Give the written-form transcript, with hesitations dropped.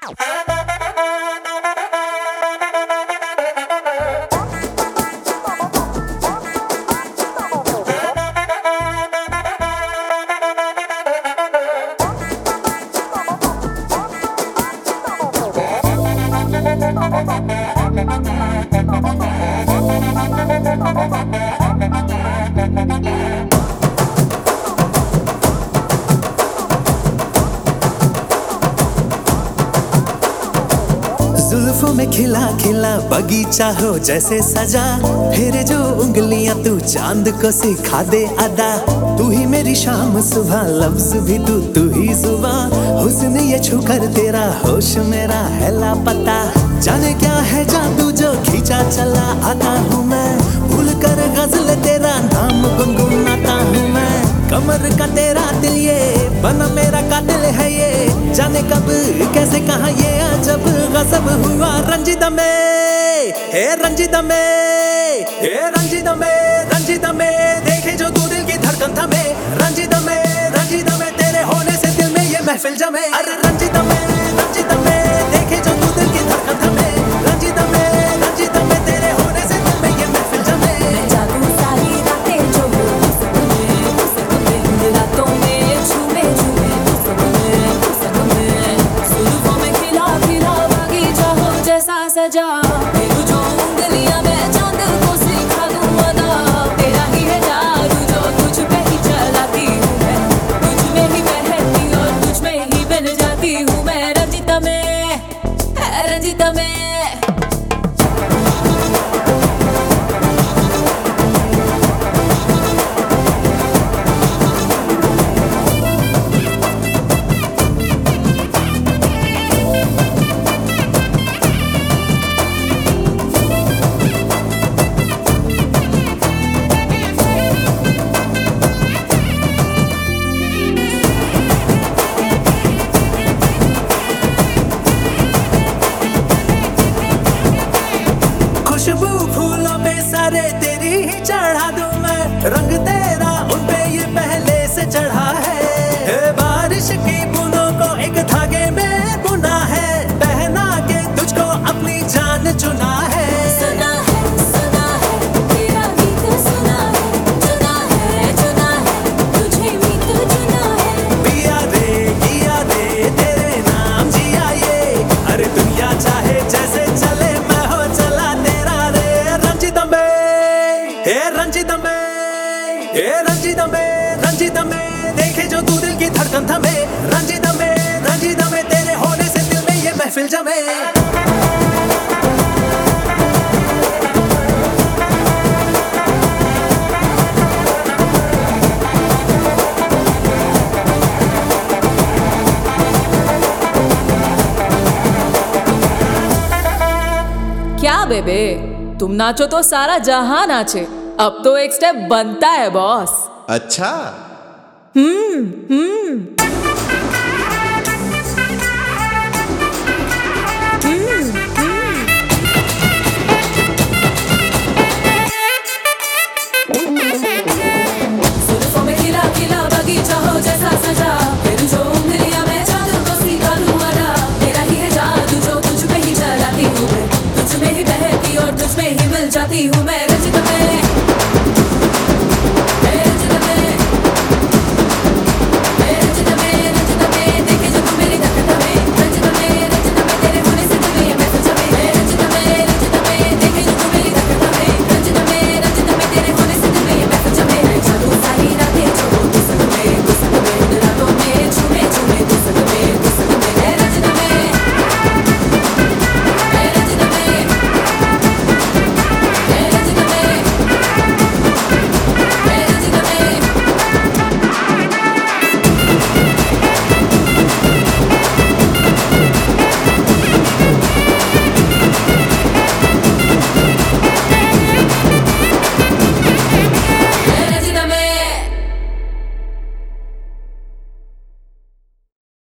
जुल्फों में खिला खिला बगीचा हो जैसे सजा, फिर जो उंगलियां तू चांद को सिखा दे अदा। तू ही मेरी शाम सुबह, लफ्ज भी तू ही जुबान। हुस्न ये छूकर तेरा होश मेरा है लापता। जाने क्या है जादू जो खींचा चला आता हूँ मैं, भूल कर गजल तेरा नाम गुनगुनाता हूँ मैं। कमर का तेरा दिल ये बना मेरा कातिल है ये, जाने कब कैसे कहाँ ये अजब गजब हुआ। रंजीदा में हे रंजीदा में, हे रंजीदा में, रंजीदा में देखे जो तू दिल की धड़कन थमे। रंजीदा में तेरे होने से दिल में ये महफिल जमे। अरे रंजीदा में देखे जो तू दिल की धड़कन थमे। रंजीदा में तेरे होने से दिल में ये महफिल जमे। जादू सारी रातें जो रातों में झूमे झूमे जुल्फों में खिला खिला बगीचा हो जैसा सजा। फिर जो उंगलियां मैं चांद को सिखा दूं अदा। तेरा ही है जादू जो तुझ पे ही चलाती हूँ मैं, तुझ में ही बहती और तुझ में ही बन जाती हूँ मैं। रंजीता में, रंजीता में। खुशबू फूलों पे सारे तेरी ही चढ़ा दूं मैं, रंग तेरा उन पे ये पहले से चढ़ा है। बारिश की बूंदों को एक धागे में बुना है, पहना के तुझको अपनी जान चुना है। सुना है तेरा गीत सुना है तुझे गीत चुना है। पिया रे तेरे नाम जिया ये, अरे दुनिया चाहे जैसे चले मैं हो चला तेरा रे। रंजीदा में हे रंजीदा में, हे रंजीदा में देखे जो तू दिल की धड़कन थमे। रंजीदा में तेरे होने से दिल में ये महफिल जमे। क्या बेबे, तुम नाचो तो सारा जहां नाचे। अब तो एक स्टेप बनता है बॉस। अच्छा।